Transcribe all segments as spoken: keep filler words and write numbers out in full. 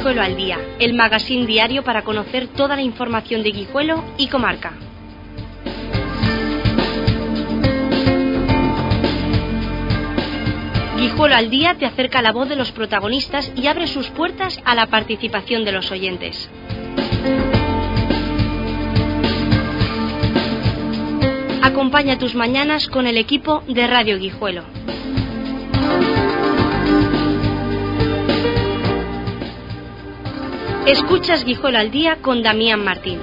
Guijuelo al Día, el magazín diario para conocer toda la información de Guijuelo y comarca. Guijuelo al Día te acerca la voz de los protagonistas y abre sus puertas a la participación de los oyentes. Acompaña tus mañanas con el equipo de Radio Guijuelo. Escuchas Guijuelo al Día con Damián Martín.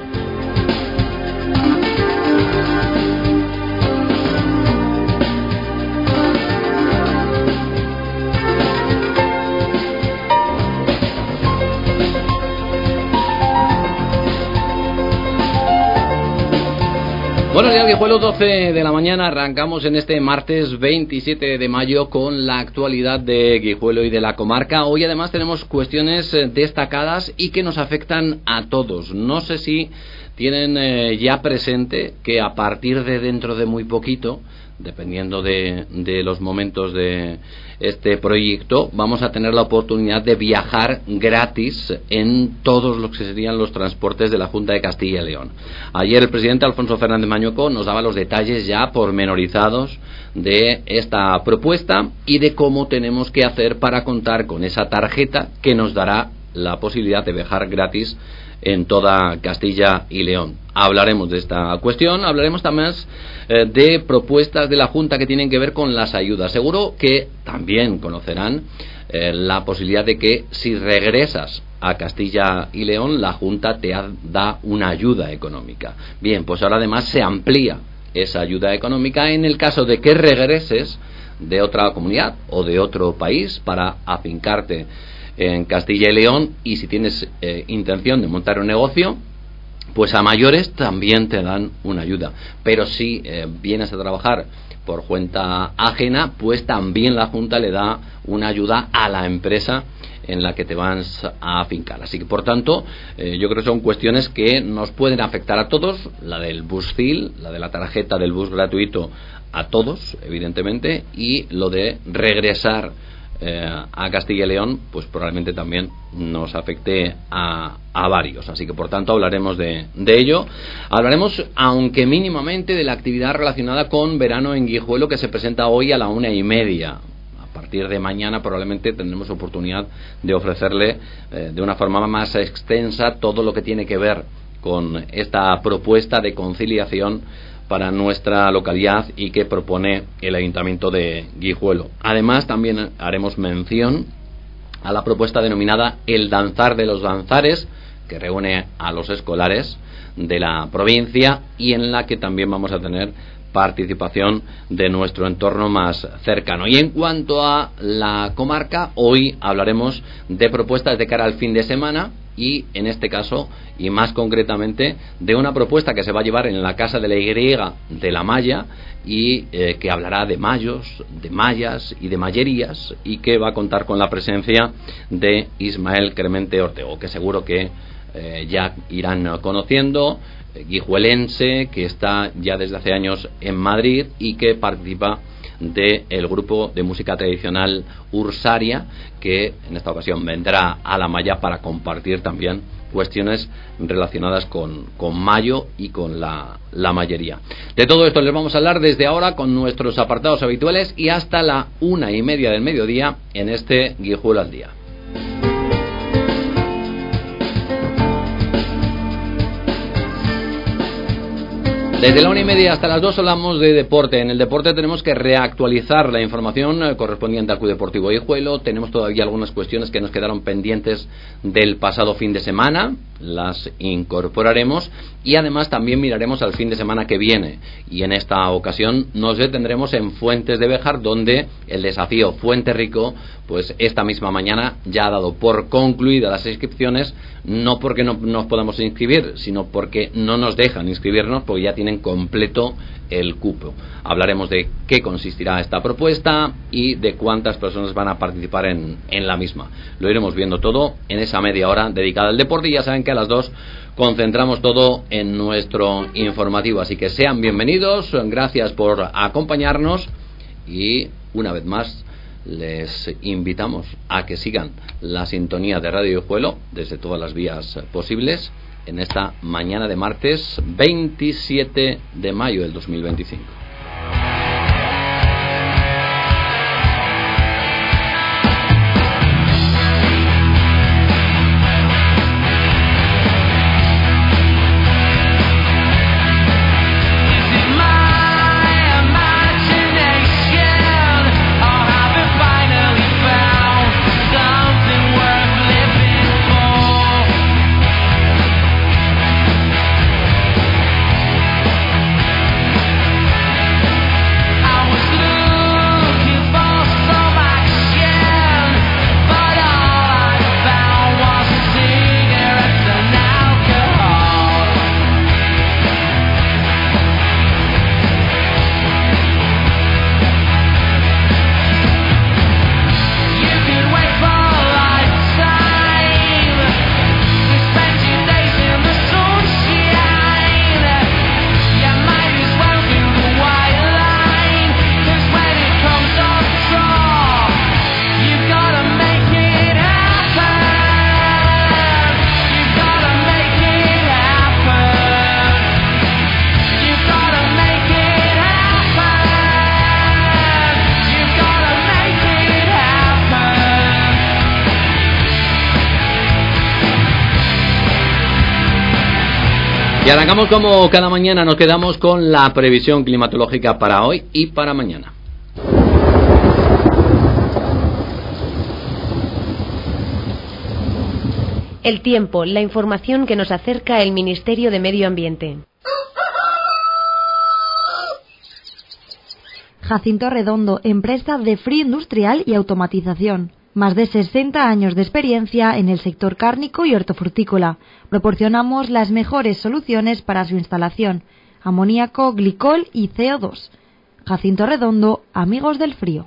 Buenos días, Guijuelo, doce de la mañana. Arrancamos en este martes veintisiete de mayo con la actualidad de Guijuelo y de la comarca. Hoy además tenemos cuestiones destacadas y que nos afectan a todos. No sé si tienen eh, ya presente que a partir de dentro de muy poquito, dependiendo de, de los momentos de este proyecto, vamos a tener la oportunidad de viajar gratis en todos los que serían los transportes de la Junta de Castilla y León. Ayer el presidente Alfonso Fernández Mañueco nos daba los detalles ya pormenorizados de esta propuesta y de cómo tenemos que hacer para contar con esa tarjeta que nos dará la posibilidad de viajar gratis en toda Castilla y León. Hablaremos de esta cuestión, hablaremos también eh, de propuestas de la Junta que tienen que ver con las ayudas. Seguro que también conocerán eh, la posibilidad de que si regresas a Castilla y León, la Junta te ha, da una ayuda económica. Bien, pues ahora además se amplía esa ayuda económica en el caso de que regreses de otra comunidad o de otro país para afincarte en Castilla y León, y si tienes eh, intención de montar un negocio, pues a mayores también te dan una ayuda. Pero si eh, vienes a trabajar por cuenta ajena, pues también la Junta le da una ayuda a la empresa en la que te vas a afincar. Así que, por tanto, eh, yo creo que son cuestiones que nos pueden afectar a todos. La del Busfil, la de la tarjeta del bus gratuito a todos, evidentemente, y lo de regresar Eh, a Castilla y León, pues probablemente también nos afecte a, a varios. Así que, por tanto, hablaremos de, de ello. Hablaremos, aunque mínimamente, de la actividad relacionada con verano en Guijuelo, que se presenta hoy a la una y media. A partir de mañana probablemente tendremos oportunidad de ofrecerle eh, de una forma más extensa todo lo que tiene que ver con esta propuesta de conciliación para nuestra localidad y que propone el Ayuntamiento de Guijuelo. Además, también haremos mención a la propuesta denominada El Danzar de los Danzares, que reúne a los escolares de la provincia y en la que también vamos a tener participación de nuestro entorno más cercano. Y en cuanto a la comarca, hoy hablaremos de propuestas de cara al fin de semana y, en este caso, y más concretamente, de una propuesta que se va a llevar en la Casa de la Y de la Malla y eh, que hablará de mayos, de mallas y de mallerías, y que va a contar con la presencia de Ismael Cremente Ortego, que seguro que eh, ya irán conociendo, eh, guijuelense, que está ya desde hace años en Madrid y que participa del grupo de música tradicional Ursaria, que en esta ocasión vendrá a la Malla para compartir también cuestiones relacionadas con, con mayo y con la, la mallería. De todo esto les vamos a hablar desde ahora con nuestros apartados habituales y hasta la una y media del mediodía en este Guijuelo al Día. Desde la una y media hasta las dos hablamos de deporte. En el deporte tenemos que reactualizar la información correspondiente al Club Deportivo Guijuelo. Tenemos todavía algunas cuestiones que nos quedaron pendientes del pasado fin de semana. Las incorporaremos y además también miraremos al fin de semana que viene. Y en esta ocasión nos detendremos en Fuentes de Béjar, donde el desafío Fuente Rico, pues esta misma mañana ya ha dado por concluidas las inscripciones, no porque no nos podamos inscribir, sino porque no nos dejan inscribirnos, porque ya tienen completo el cupo. Hablaremos de qué consistirá esta propuesta y de cuántas personas van a participar en, en la misma. Lo iremos viendo todo en esa media hora dedicada al deporte, y ya saben que a las dos concentramos todo en nuestro informativo. Así que sean bienvenidos, gracias por acompañarnos y una vez más les invitamos a que sigan la sintonía de Radio Guijuelo desde todas las vías posibles en esta mañana de martes veintisiete de mayo del dos mil veinticinco. Y arrancamos como cada mañana, nos quedamos con la previsión climatológica para hoy y para mañana. El tiempo, la información que nos acerca el Ministerio de Medio Ambiente. Jacinto Redondo, empresa de frío industrial y automatización. Más de sesenta años de experiencia en el sector cárnico y hortofrutícola. Proporcionamos las mejores soluciones para su instalación: amoníaco, glicol y C O dos. Jacinto Redondo, amigos del frío.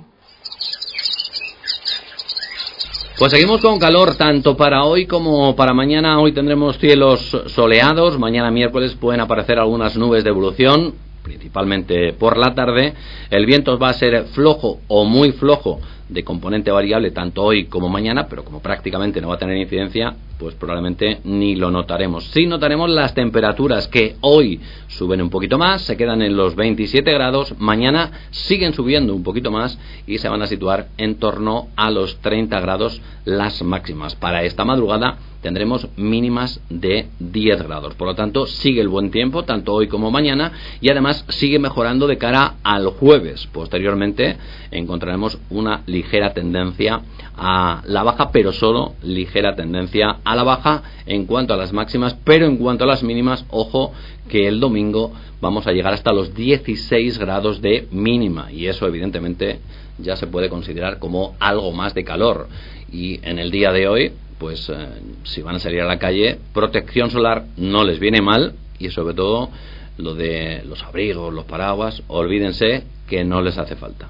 Pues seguimos con calor tanto para hoy como para mañana. Hoy tendremos cielos soleados. Mañana miércoles pueden aparecer algunas nubes de evolución, principalmente por la tarde. El viento va a ser flojo o muy flojo, de componente variable tanto hoy como mañana, pero como prácticamente no va a tener incidencia, pues probablemente ni lo notaremos. Sí notaremos las temperaturas, que hoy suben un poquito más, se quedan en los veintisiete grados, mañana siguen subiendo un poquito más y se van a situar en torno a los treinta grados las máximas. Para esta madrugada tendremos mínimas de diez grados, por lo tanto sigue el buen tiempo tanto hoy como mañana, y además sigue mejorando de cara al jueves. Posteriormente encontraremos una ligera tendencia a la baja, pero solo ligera tendencia a la baja en cuanto a las máximas, pero en cuanto a las mínimas, ojo que el domingo vamos a llegar hasta los dieciséis grados de mínima, y eso evidentemente ya se puede considerar como algo más de calor. Y en el día de hoy, pues eh, si van a salir a la calle, protección solar no les viene mal, y sobre todo lo de los abrigos, los paraguas, olvídense que no les hace falta.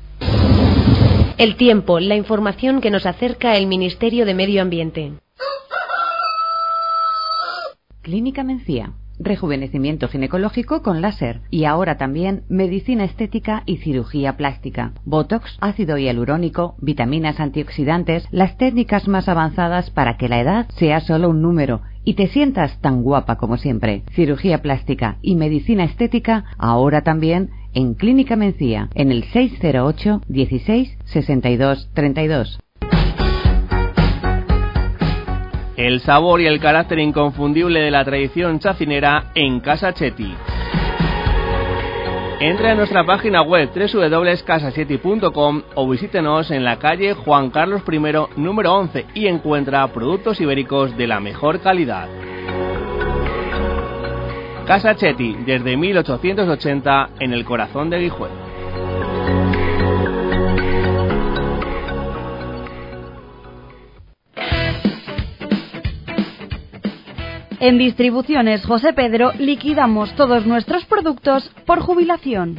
El tiempo, la información que nos acerca el Ministerio de Medio Ambiente. Clínica Mencía. Rejuvenecimiento ginecológico con láser y ahora también medicina estética y cirugía plástica. Botox, ácido hialurónico, vitaminas antioxidantes, las técnicas más avanzadas para que la edad sea solo un número y te sientas tan guapa como siempre. Cirugía plástica y medicina estética ahora también en Clínica Mencía, en el seis cero ocho, dieciséis, sesenta y dos, treinta y dos. El sabor y el carácter inconfundible de la tradición chacinera en Casa Chetti. Entre a nuestra página web doble u doble u doble u punto casa chetti punto com o visítenos en la calle Juan Carlos primero, número once, y encuentra productos ibéricos de la mejor calidad. Casa Chetti, desde mil ochocientos ochenta, en el corazón de Guijuelo. En Distribuciones José Pedro liquidamos todos nuestros productos por jubilación.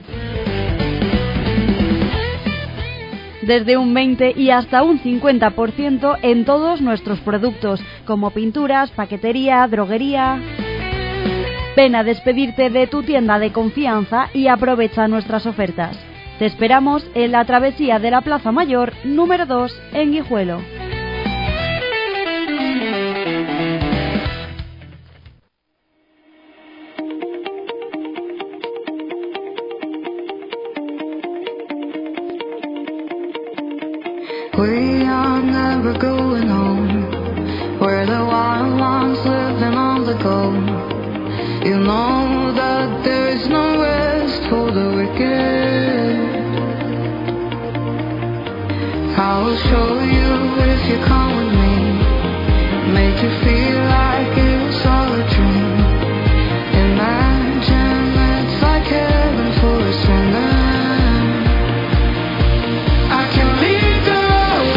Desde un veinte y hasta un cincuenta por ciento en todos nuestros productos, como pinturas, paquetería, droguería. Ven a despedirte de tu tienda de confianza y aprovecha nuestras ofertas. Te esperamos en la travesía de la Plaza Mayor número dos en Guijuelo. We are never going home, where the wild ones living on the go. You know that there is no rest for the wicked. I will show you if you come with me, make you feel like it was all a dream. Imagine it's like heaven for a sinner. I can lead the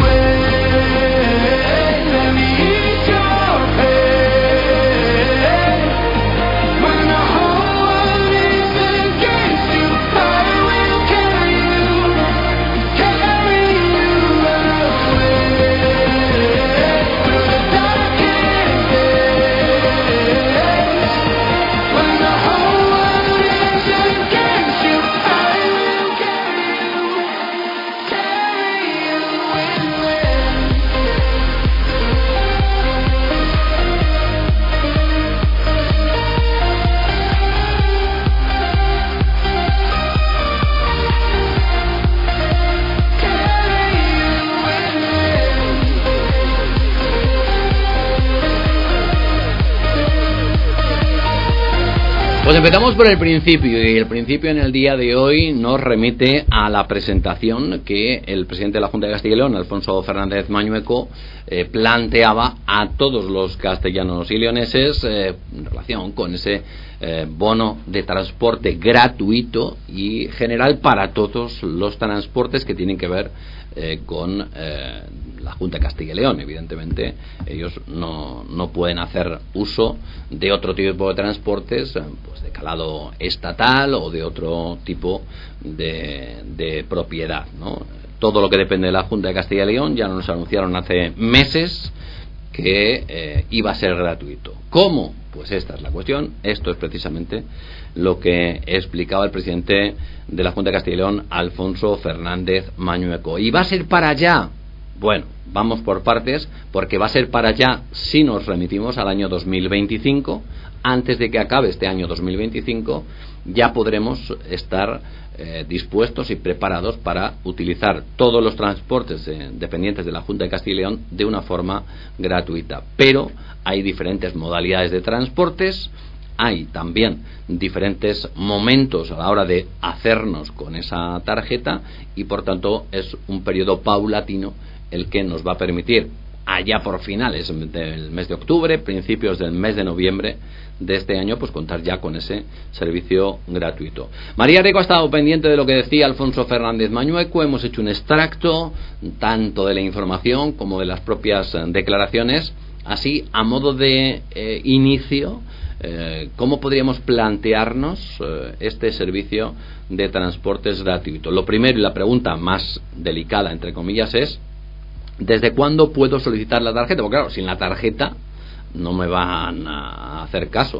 Pues empezamos por el principio, y el principio en el día de hoy nos remite a la presentación que el presidente de la Junta de Castilla y León, Alfonso Fernández Mañueco, eh, planteaba a todos los castellanos y leoneses eh, en relación con ese eh, bono de transporte gratuito y general para todos los transportes que tienen que ver eh, con eh, la Junta de Castilla y León. Evidentemente ellos no, no pueden hacer uso de otro tipo de transportes pues de calado estatal o de otro tipo de, de propiedad, ¿no? Todo lo que depende de la Junta de Castilla y León ya nos anunciaron hace meses que eh, iba a ser gratuito. ¿Cómo? Pues esta es la cuestión. Esto es precisamente lo que explicaba el presidente de la Junta de Castilla y León, Alfonso Fernández Mañueco. ¿Y va a ser para allá? Bueno, vamos por partes, porque va a ser para allá si nos remitimos al año dos mil veinticinco. Antes de que acabe este año dos mil veinticinco ya podremos estar eh, dispuestos y preparados para utilizar todos los transportes eh, dependientes de la Junta de Castilla y León de una forma gratuita. Pero hay diferentes modalidades de transportes, hay también diferentes momentos a la hora de hacernos con esa tarjeta y por tanto es un periodo paulatino el que nos va a permitir allá por finales del mes de octubre, principios del mes de noviembre de este año, pues contar ya con ese servicio gratuito. María Rico ha estado pendiente de lo que decía Alfonso Fernández Mañueco. Hemos hecho un extracto tanto de la información como de las propias declaraciones, así a modo de eh, inicio. Eh, ¿Cómo podríamos plantearnos eh, este servicio de transportes gratuito? Lo primero y la pregunta más delicada, entre comillas, es ¿desde cuándo puedo solicitar la tarjeta? Porque claro, sin la tarjeta no me van a hacer caso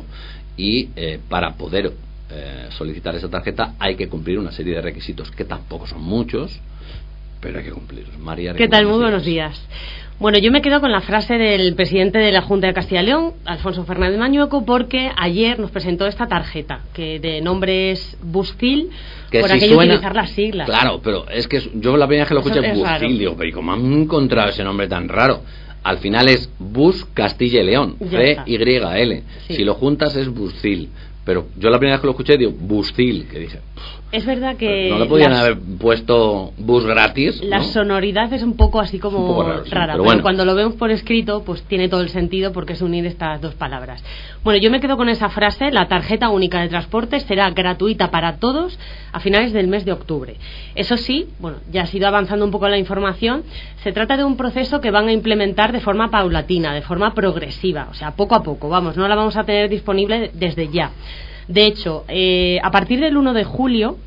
y eh, para poder eh, solicitar esa tarjeta hay que cumplir una serie de requisitos que tampoco son muchos, pero hay que cumplirlos. María, ¿qué tal? Muy buenos días. Bueno, yo me quedo con la frase del presidente de la Junta de Castilla y León, Alfonso Fernández Mañueco, porque ayer nos presentó esta tarjeta, que de nombre es Busfil, que por si aquello suena, utilizar las siglas. Claro, pero es que yo la primera vez que lo escuché es Busfil, digo, pero ¿cómo han encontrado ese nombre tan raro? Al final es Bus Castilla y León, C Y L. Sí. Si lo juntas es Busfil. Pero yo la primera vez que lo escuché digo Busfil, que dije... Es verdad que... No le podían las, haber puesto bus gratis, la ¿no? sonoridad es un poco así como un poco raro, sí, rara, pero, pero bueno. Cuando lo vemos por escrito pues tiene todo el sentido porque es unir estas dos palabras. Bueno, yo me quedo con esa frase: la tarjeta única de transporte será gratuita para todos a finales del mes de octubre. Eso sí, bueno, ya ha ido avanzando un poco la información, se trata de un proceso que van a implementar de forma paulatina, de forma progresiva, o sea, poco a poco, vamos, no la vamos a tener disponible desde ya. De hecho, eh, a partir del uno de julio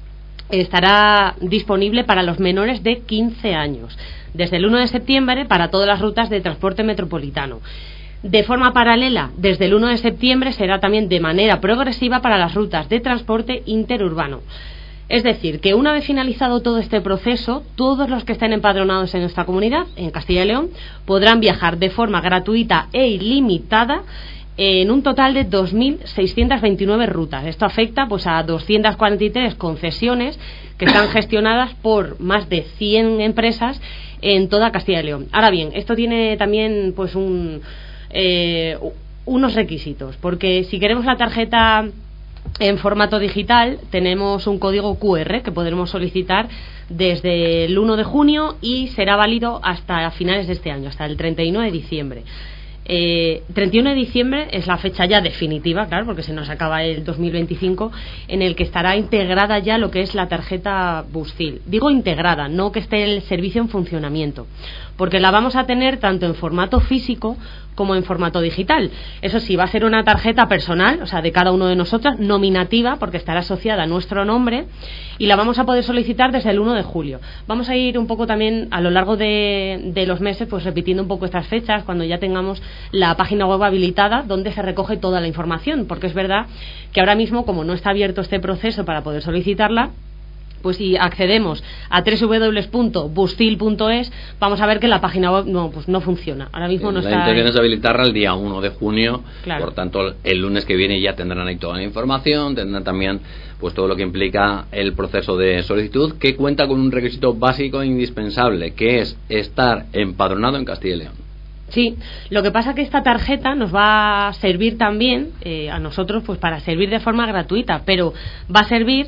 estará disponible para los menores de quince años, desde el uno de septiembre para todas las rutas de transporte metropolitano. De forma paralela, desde el uno de septiembre será también de manera progresiva para las rutas de transporte interurbano. Es decir, que una vez finalizado todo este proceso, todos los que estén empadronados en nuestra comunidad, en Castilla y León, podrán viajar de forma gratuita e ilimitada en un total de dos mil seiscientas veintinueve rutas. Esto afecta pues a doscientas cuarenta y tres concesiones que están gestionadas por más de cien empresas en toda Castilla y León. Ahora bien, esto tiene también pues un, eh, unos requisitos, porque si queremos la tarjeta en formato digital, tenemos un código cu erre que podremos solicitar desde el uno de junio y será válido hasta finales de este año, hasta el treinta y uno de diciembre. Eh, treinta y uno de diciembre es la fecha ya definitiva, claro, porque se nos acaba el dos mil veinticinco, en el que estará integrada ya lo que es la tarjeta Buscil. Digo integrada, no que esté el servicio en funcionamiento, porque la vamos a tener tanto en formato físico como en formato digital. Eso sí, va a ser una tarjeta personal, o sea, de cada uno de nosotros, nominativa, porque estará asociada a nuestro nombre, y la vamos a poder solicitar desde el uno de julio. Vamos a ir un poco también a lo largo de, de los meses, pues repitiendo un poco estas fechas, cuando ya tengamos la página web habilitada, donde se recoge toda la información, porque es verdad que ahora mismo, como no está abierto este proceso para poder solicitarla, pues si accedemos a doble u doble u doble u punto buscil punto es, vamos a ver que la página web no, pues no funciona. Ahora mismo no la está. La intención es habilitarla el día uno de junio, claro. Por tanto el lunes que viene ya tendrán ahí toda la información, tendrán también pues todo lo que implica el proceso de solicitud, que cuenta con un requisito básico e indispensable, que es estar empadronado en Castilla y León. Sí, lo que pasa que esta tarjeta nos va a servir también eh, a nosotros pues para servir de forma gratuita, pero va a servir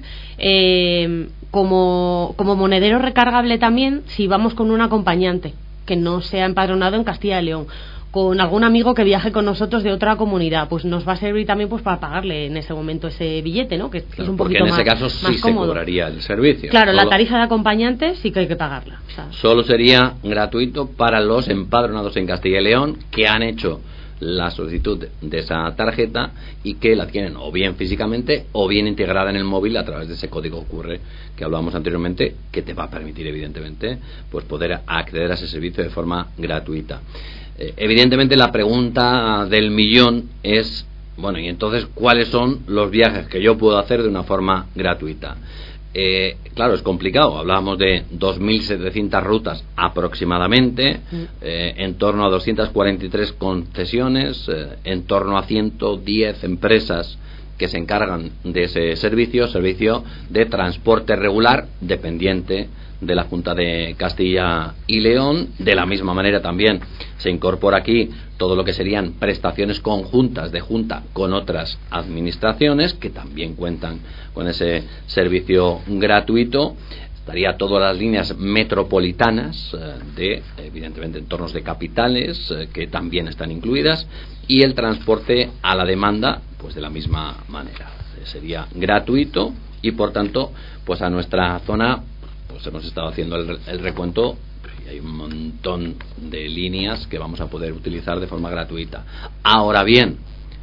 eh, como, como monedero recargable también si vamos con un acompañante que no sea empadronado en Castilla y León, con algún amigo que viaje con nosotros de otra comunidad, pues nos va a servir también pues para pagarle en ese momento ese billete, ¿no? Que claro, es un porque poquito en ese más, caso sí más se cómodo. Cobraría el servicio. Claro, Solo, la tarifa de acompañante sí que hay que pagarla. O sea, solo sería gratuito para los empadronados en Castilla y León que han hecho la solicitud de esa tarjeta y que la tienen o bien físicamente o bien integrada en el móvil a través de ese código cu erre que hablábamos anteriormente, que te va a permitir evidentemente pues poder acceder a ese servicio de forma gratuita. Eh, evidentemente la pregunta del millón es, bueno, y entonces ¿cuáles son los viajes que yo puedo hacer de una forma gratuita? Eh, claro, es complicado. Hablábamos de dos mil setecientas rutas aproximadamente, eh, en torno a doscientas cuarenta y tres concesiones, eh, en torno a ciento diez empresas que se encargan de ese servicio, servicio de transporte regular dependiente de la Junta de Castilla y León. De la misma manera también se incorpora aquí todo lo que serían prestaciones conjuntas de Junta con otras administraciones que también cuentan con ese servicio gratuito. Estaría todas las líneas metropolitanas eh, de, evidentemente, entornos de capitales eh, que también están incluidas, y el transporte a la demanda pues de la misma manera. Eh, sería gratuito y por tanto pues a nuestra zona pues hemos estado haciendo el, el recuento y hay un montón de líneas que vamos a poder utilizar de forma gratuita. Ahora bien,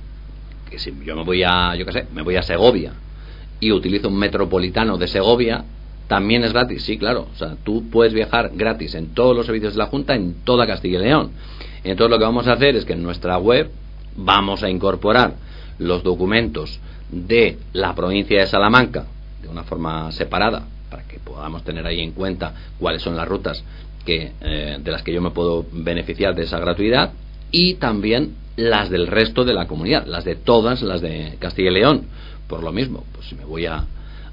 que si yo me voy a, yo qué sé, me voy a Segovia y utilizo un metropolitano de Segovia, también es gratis, sí, claro. O sea, tú puedes viajar gratis en todos los servicios de la Junta en toda Castilla y León. Entonces lo que vamos a hacer es que en nuestra web vamos a incorporar los documentos de la provincia de Salamanca de una forma separada para que podamos tener ahí en cuenta cuáles son las rutas que eh, de las que yo me puedo beneficiar de esa gratuidad, y también las del resto de la comunidad, las de todas las de Castilla y León. Por lo mismo, pues si me voy a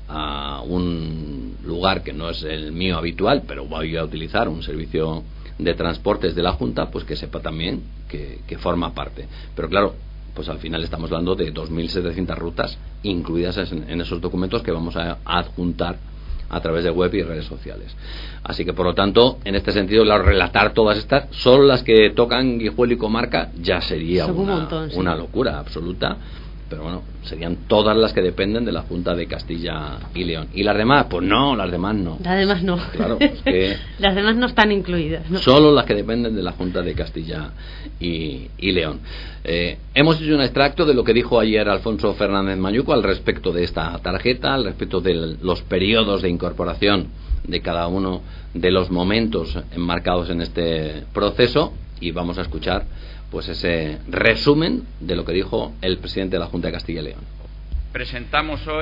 a un lugar que no es el mío habitual, pero voy a utilizar un servicio de transportes de la Junta, pues que sepa también que, que forma parte. Pero claro, pues al final estamos hablando de dos mil setecientas rutas incluidas en, en esos documentos que vamos a adjuntar a través de web y redes sociales. Así que por lo tanto, en este sentido, claro, relatar todas estas, solo las que tocan Guijuelo y comarca, ya sería una, un montón, sí. una locura absoluta. Pero bueno, serían todas las que dependen de la Junta de Castilla y León. ¿Y las demás? Pues no, las demás no. Las demás no. Claro, es que las demás no están incluidas, ¿no? Solo las que dependen de la Junta de Castilla y, y León. Eh, hemos hecho un extracto de lo que dijo ayer Alfonso Fernández Mayuco al respecto de esta tarjeta, al respecto de los periodos de incorporación de cada uno de los momentos enmarcados en este proceso, y vamos a escuchar pues ese resumen de lo que dijo el presidente de la Junta de Castilla y León. Presentamos hoy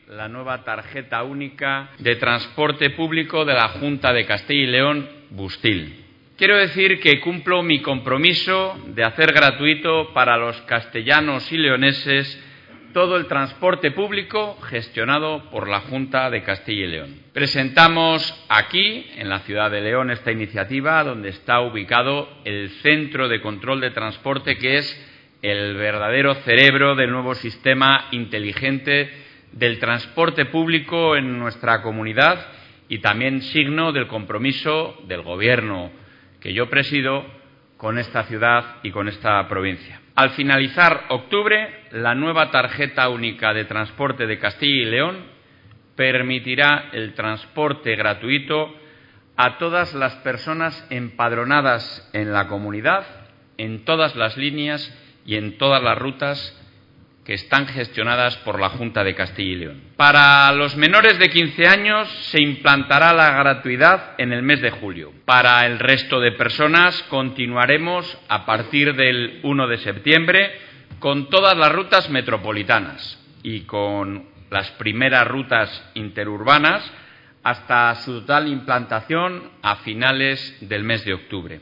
la nueva tarjeta única de transporte público de la Junta de Castilla y León, Bustil. Quiero decir que cumplo mi compromiso de hacer gratuito para los castellanos y leoneses todo el transporte público gestionado por la Junta de Castilla y León. Presentamos aquí, en la ciudad de León, esta iniciativa donde está ubicado el Centro de Control de Transporte, que es el verdadero cerebro del nuevo sistema inteligente del transporte público en nuestra comunidad y también signo del compromiso del Gobierno que yo presido con esta ciudad y con esta provincia. Al finalizar octubre, la nueva tarjeta única de transporte de Castilla y León permitirá el transporte gratuito a todas las personas empadronadas en la comunidad, en todas las líneas y en todas las rutas que están gestionadas por la Junta de Castilla y León. Para los menores de quince años se implantará la gratuidad en el mes de julio. Para el resto de personas continuaremos a partir del uno de septiembre con todas las rutas metropolitanas y con las primeras rutas interurbanas hasta su total implantación a finales del mes de octubre.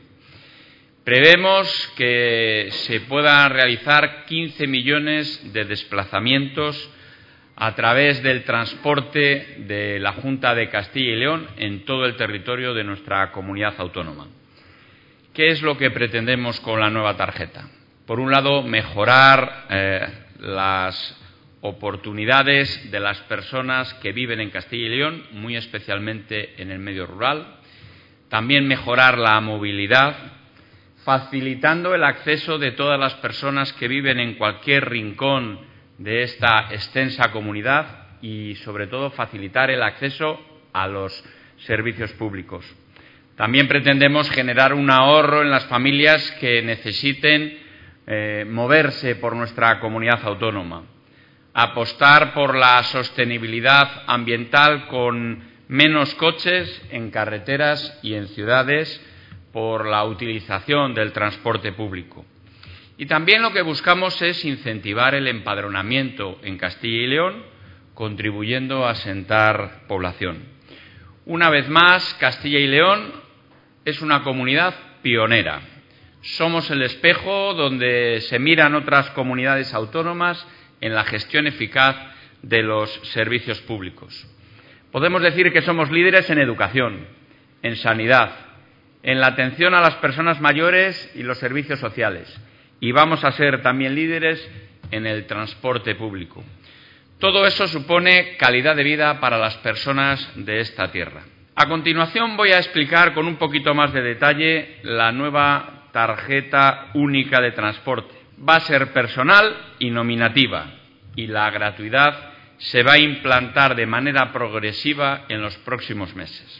Prevemos que se puedan realizar quince millones de desplazamientos a través del transporte de la Junta de Castilla y León en todo el territorio de nuestra comunidad autónoma. ¿Qué es lo que pretendemos con la nueva tarjeta? Por un lado, mejorar eh, las oportunidades de las personas que viven en Castilla y León, muy especialmente en el medio rural. También mejorar la movilidad, facilitando el acceso de todas las personas que viven en cualquier rincón de esta extensa comunidad y, sobre todo, facilitar el acceso a los servicios públicos. También pretendemos generar un ahorro en las familias que necesiten eh, moverse por nuestra comunidad autónoma. Apostar por la sostenibilidad ambiental con menos coches en carreteras y en ciudades, por la utilización del transporte público. Y también lo que buscamos es incentivar el empadronamiento en Castilla y León, contribuyendo a asentar población. Una vez más, Castilla y León es una comunidad pionera. Somos el espejo donde se miran otras comunidades autónomas en la gestión eficaz de los servicios públicos. Podemos decir que somos líderes en educación, en sanidad, en la atención a las personas mayores y los servicios sociales. Y vamos a ser también líderes en el transporte público. Todo eso supone calidad de vida para las personas de esta tierra. A continuación voy a explicar con un poquito más de detalle la nueva tarjeta única de transporte. Va a ser personal y nominativa y la gratuidad se va a implantar de manera progresiva en los próximos meses.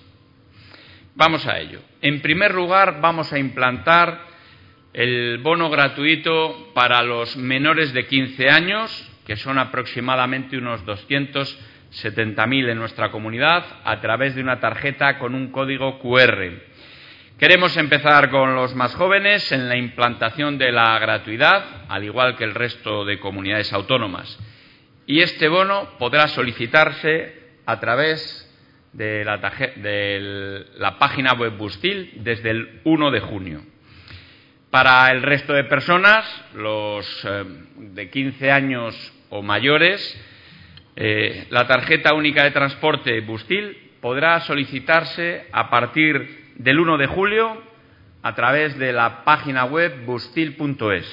Vamos a ello. En primer lugar, vamos a implantar el bono gratuito para los menores de quince años, que son aproximadamente unos doscientos setenta mil en nuestra comunidad, a través de una tarjeta con un código cu erre. Queremos empezar con los más jóvenes en la implantación de la gratuidad, al igual que el resto de comunidades autónomas. Y este bono podrá solicitarse a través de la, de la página web Bustil desde el uno de junio. Para el resto de personas, los eh, de quince años o mayores, eh, la tarjeta única de transporte Bustil podrá solicitarse a partir del uno de julio a través de la página web bustil punto es.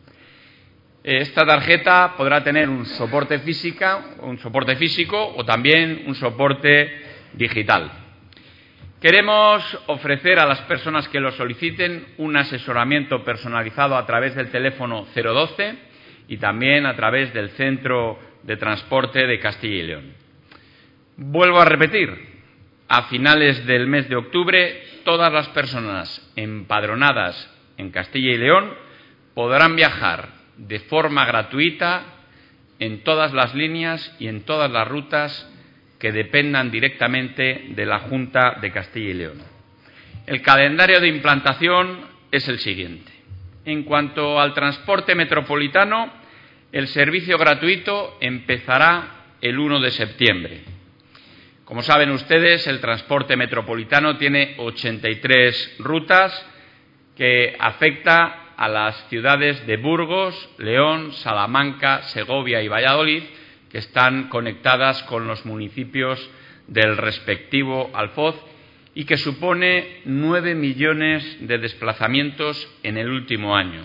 Esta tarjeta podrá tener un soporte física, un soporte físico o también un soporte digital. Queremos ofrecer a las personas que lo soliciten un asesoramiento personalizado a través del teléfono cero doce y también a través del Centro de Transporte de Castilla y León. Vuelvo a repetir, a finales del mes de octubre, todas las personas empadronadas en Castilla y León podrán viajar de forma gratuita en todas las líneas y en todas las rutas que dependan directamente de la Junta de Castilla y León. El calendario de implantación es el siguiente. En cuanto al transporte metropolitano, el servicio gratuito empezará el uno de septiembre. Como saben ustedes, el transporte metropolitano tiene ochenta y tres rutas que afecta a las ciudades de Burgos, León, Salamanca, Segovia y Valladolid, que están conectadas con los municipios del respectivo alfoz y que supone nueve millones de desplazamientos en el último año.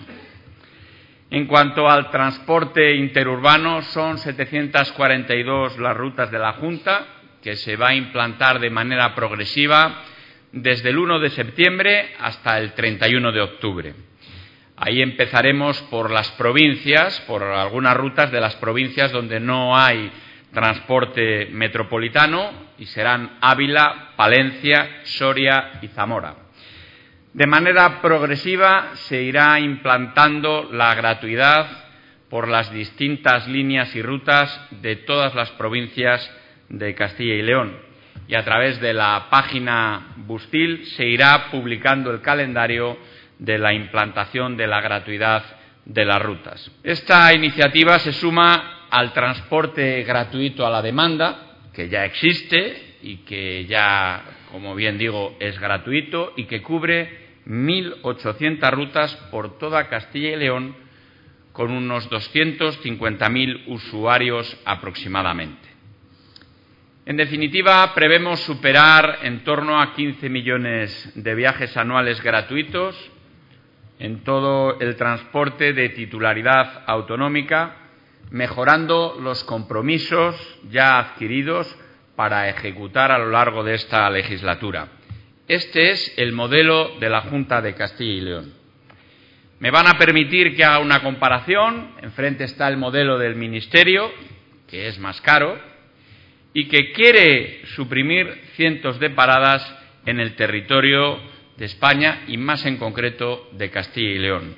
En cuanto al transporte interurbano, son setecientas cuarenta y dos las rutas de la Junta, que se va a implantar de manera progresiva desde el uno de septiembre hasta el treinta y uno de octubre. Ahí empezaremos por las provincias, por algunas rutas de las provincias donde no hay transporte metropolitano, y serán Ávila, Palencia, Soria y Zamora. De manera progresiva se irá implantando la gratuidad por las distintas líneas y rutas de todas las provincias de Castilla y León, y a través de la página Bustil se irá publicando el calendario de la implantación de la gratuidad de las rutas. Esta iniciativa se suma al transporte gratuito a la demanda, que ya existe y que ya, como bien digo, es gratuito y que cubre mil ochocientas rutas por toda Castilla y León, con unos doscientos cincuenta mil usuarios aproximadamente. En definitiva, prevemos superar en torno a quince millones de viajes anuales gratuitos en todo el transporte de titularidad autonómica, mejorando los compromisos ya adquiridos para ejecutar a lo largo de esta legislatura. Este es el modelo de la Junta de Castilla y León. Me van a permitir que haga una comparación. Enfrente está el modelo del Ministerio, que es más caro y que quiere suprimir cientos de paradas en el territorio de España y más en concreto de Castilla y León.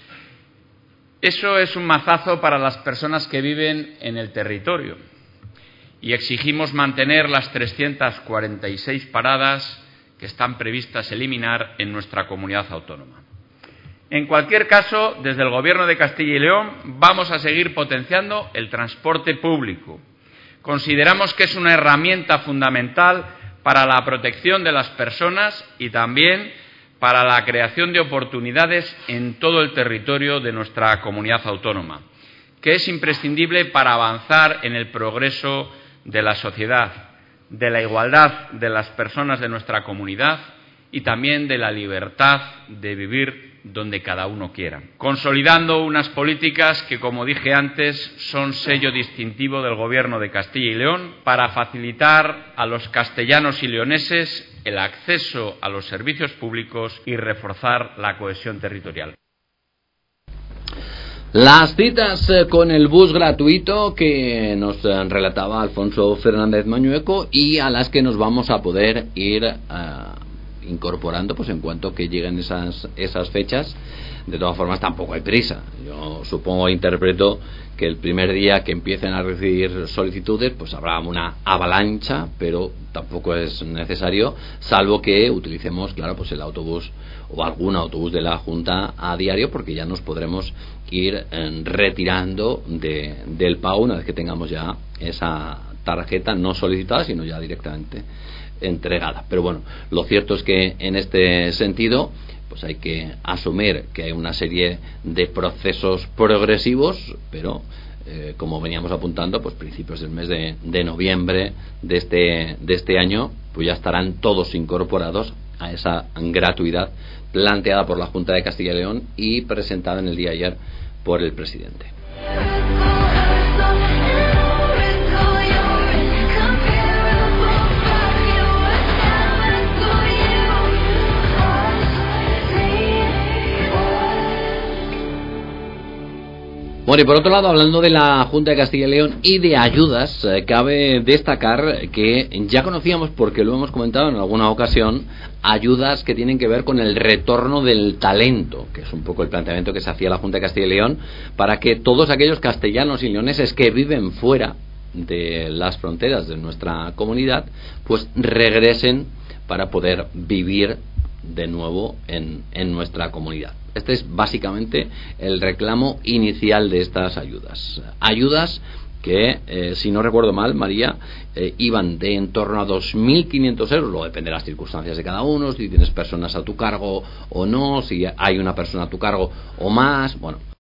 Eso es un mazazo para las personas que viven en el territorio y exigimos mantener las trescientas cuarenta y seis paradas que están previstas eliminar en nuestra comunidad autónoma. En cualquier caso, desde el Gobierno de Castilla y León vamos a seguir potenciando el transporte público. Consideramos que es una herramienta fundamental para la protección de las personas y también para la creación de oportunidades en todo el territorio de nuestra comunidad autónoma, que es imprescindible para avanzar en el progreso de la sociedad, de la igualdad de las personas de nuestra comunidad y también de la libertad de vivir donde cada uno quiera, consolidando unas políticas que, como dije antes, son sello distintivo del Gobierno de Castilla y León para facilitar a los castellanos y leoneses el acceso a los servicios públicos y reforzar la cohesión territorial. Las citas con el bus gratuito que nos relataba Alfonso Fernández Mañueco y a las que nos vamos a poder ir uh, incorporando pues en cuanto que lleguen esas esas fechas. De todas formas, tampoco hay prisa. Yo supongo, interpreto que el primer día que empiecen a recibir solicitudes pues habrá una avalancha, pero tampoco es necesario, salvo que utilicemos, claro, pues el autobús o algún autobús de la Junta a diario, porque ya nos podremos ir eh, retirando de, del pago una vez que tengamos ya esa tarjeta no solicitada, sino ya directamente entregada. Pero bueno, lo cierto es que en este sentido pues hay que asumir que hay una serie de procesos progresivos, pero eh, como veníamos apuntando, pues principios del mes de, de noviembre de este de este año pues ya estarán todos incorporados a esa gratuidad planteada por la Junta de Castilla y León y presentada en el día de ayer por el presidente. Bueno, y por otro lado, hablando de la Junta de Castilla y León y de ayudas, eh, cabe destacar que ya conocíamos, porque lo hemos comentado en alguna ocasión, ayudas que tienen que ver con el retorno del talento, que es un poco el planteamiento que se hacía la Junta de Castilla y León, para que todos aquellos castellanos y leoneses que viven fuera de las fronteras de nuestra comunidad, pues regresen para poder vivir de nuevo en, en nuestra comunidad. Este es básicamente el reclamo inicial de estas ayudas. Ayudas que, eh, si no recuerdo mal, María, eh, iban de en torno a dos mil quinientos euros, luego depende de las circunstancias de cada uno, si tienes personas a tu cargo o no, si hay una persona a tu cargo o más, bueno,